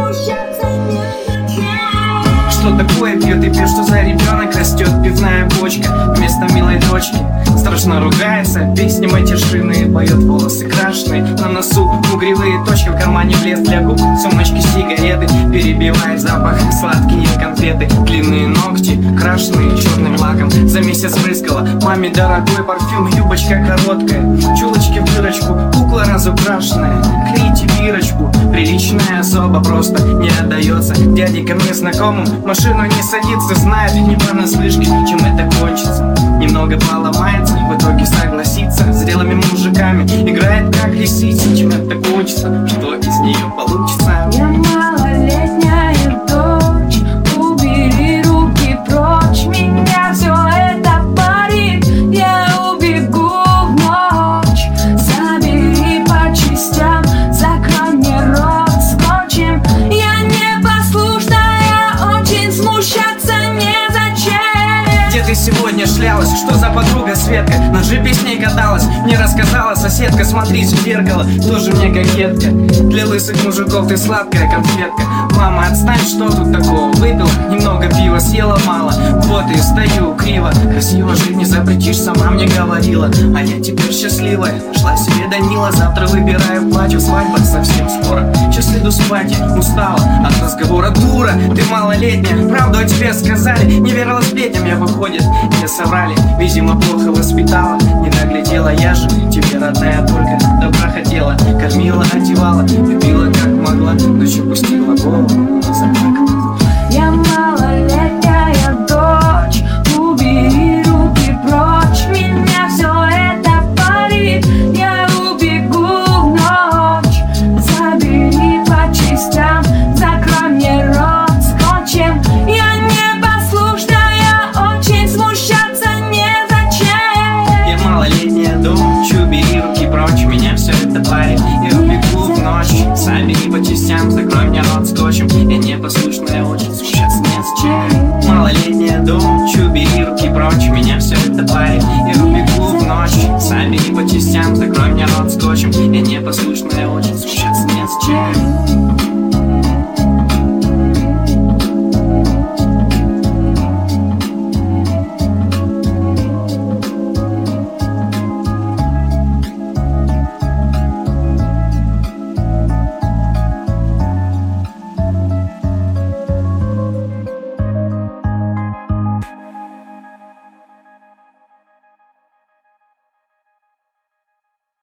смущаться незачем. Что такое пьет и пьет, что за ребенок растет? Пивная бочка вместо милой дочки. Страшно ругается, песни матершинные поет, волосы крашеные, на носу угревые точки, в кармане в лес для губ, сумочки сигареты, перебивает запах сладкие конфеты, длинные ногти, крашеные черным лаком, за месяц брызгала маме дорогой парфюм, юбочка короткая, чулочки в дырочку, кукла разукрашенная, клейте бирочку, приличная особа просто не отдается дяде ко мне знакомым, в машину не садится, знает не понаслышке, чем это кончится, немного поломается, в итоге согласится, зрелыми мужиками играет как лисица, чем это кончится, что из нее получится. Я малолетняя дочь, убери руки прочь, меня все это парит, я убегу в ночь. Забери по частям, закрой мне рот скотчем. Я непослушная, очень смущаться незачем. Где ты сегодня шлялась? Что за подруга Светка? На джипе с ней каталась, мне рассказала соседка, смотрись в зеркало, тоже мне кокетка. Для лысых мужиков ты сладкая конфетка. Мама, отстань, что тут такого? Выпил немного пива, съела мало, вот и стою криво. Красиво жить не запретишь, сама мне говорила, а я теперь счастливая. Нашла себе Данила, завтра выбираю платье, свадьба совсем скоро. Сейчас иду спать, я устала от разговора. Дура, ты малолетняя, правду о тебе сказали, не верила сплетням, я выходит, мне соврали. Видимо, плохо воспитала, не наглядела, я же тебе родная только добра хотела. Кормила, одевала, любила как могла, ночь опустила голову и заплакала. Я малолетняя дочь, убери руки прочь, меня все это парит, я убегу в ночь. Забери по частям, закрой мне рот скотчем. Я непослушная, очень смущаться незачем. Я малолетняя дочь, убери руки прочь, меня все это парит, я убегу в ночь. Забери по частям, закрой мне рот скотчем. Я непослушная, очень смущаться незачем. Малолетняя дочь, убери руки прочь, меня все это парит, я убегу в ночь. Забери по частям, закрой мне рот скотчем. Я непослушная, очень смущаться незачем.